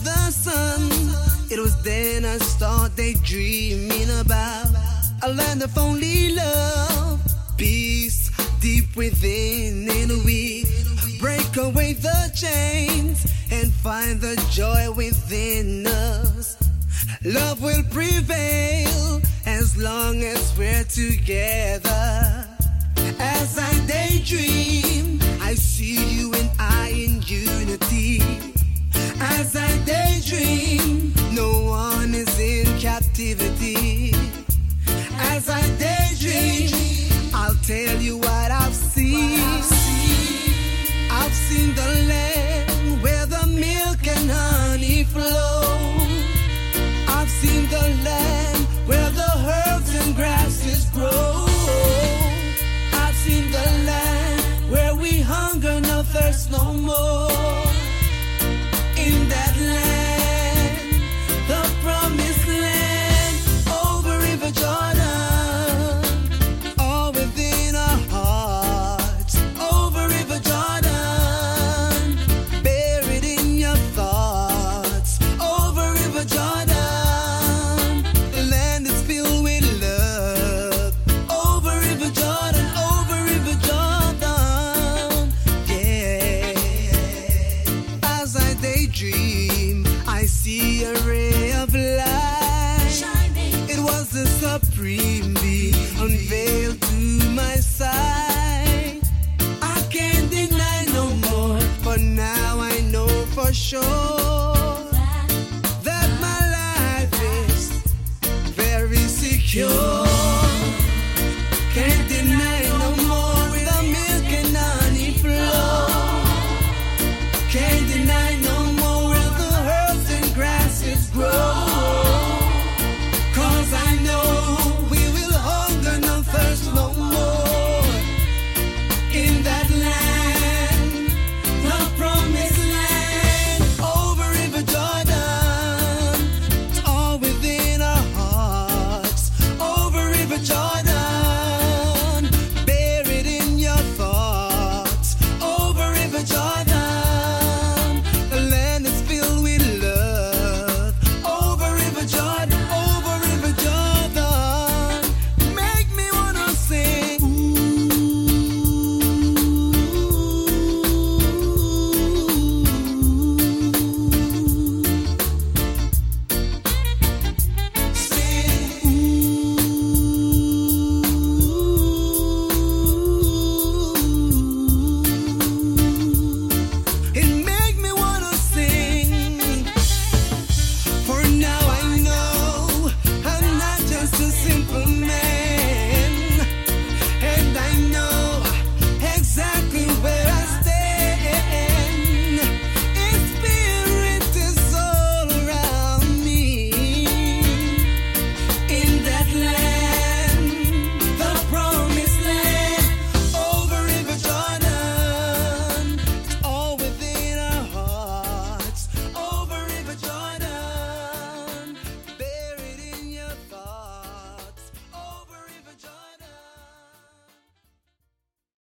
the sun. It was then I started dreaming about a land of only love, peace deep within. In we break away the chains and find the joy within us. Love will prevail as long as we're together. As I daydream, I see you and I in unity. As I daydream, no one is in captivity. As I daydream, I'll tell you what I've seen. I've seen the land where the milk and honey flow. I've seen the land where the herbs and grasses grow. I've seen the land where we hunger, no thirst no more. In that land, the promised land, over River Jordan, all within our hearts, over River Jordan, buried in your thoughts, over River Jordan, the land is filled with love, over River Jordan, yeah. As I daydream, I see a ray of light shining. It was the supreme being unveiled to my sight. I can't deny no more, but now I know for sure